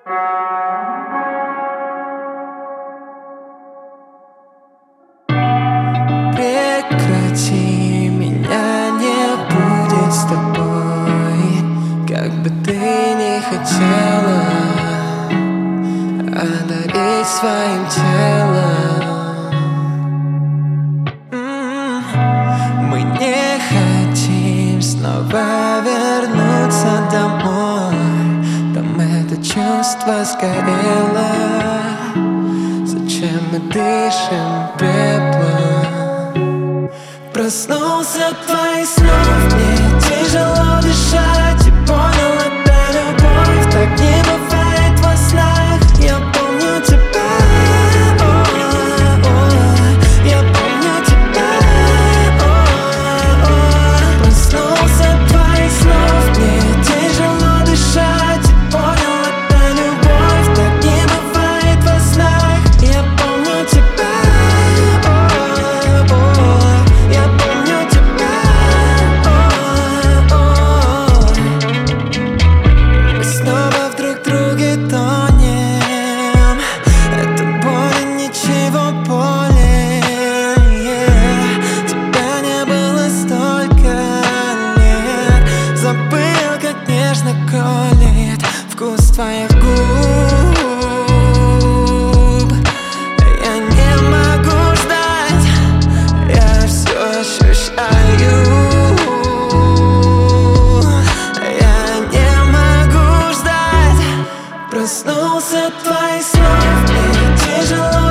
Прекрати, меня не будет с тобой. Как бы ты ни хотела одарить своим телом, мы не хотим снова вернуться домой. Там это чувство сгорело. Зачем мы дышим пеплом? Проснулся от твоих снов, мне тяжело дышать. И понял, это любовь, так не бывает во снах. Я помню тебя, я помню тебя. Проснулся от твоих снов, мне тяжело дышать. И понял, это любовь, так не бывает во снах. Я помню тебя. Колет вкус твоих губ. Я не могу ждать, я все ощущаю. Я не могу ждать. Проснулся от твоих снов, мне тяжело